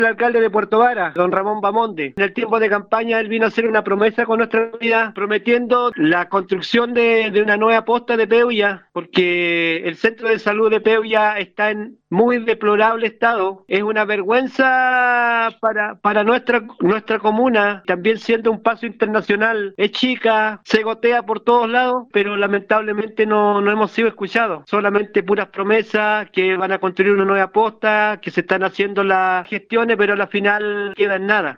El alcalde de Puerto Vara, don Ramón Bamonde, en el tiempo de campaña él vino a hacer una promesa con nuestra comunidad, prometiendo la construcción de una nueva posta de Peulla, porque el centro de salud de Peulla está en muy deplorable estado. Es una vergüenza para nuestra comuna, también siendo un paso internacional. Es chica, se gotea por todos lados, pero lamentablemente no hemos sido escuchados. Solamente puras promesas que van a construir una nueva posta, que se están haciendo las gestiones, pero al final queda en nada.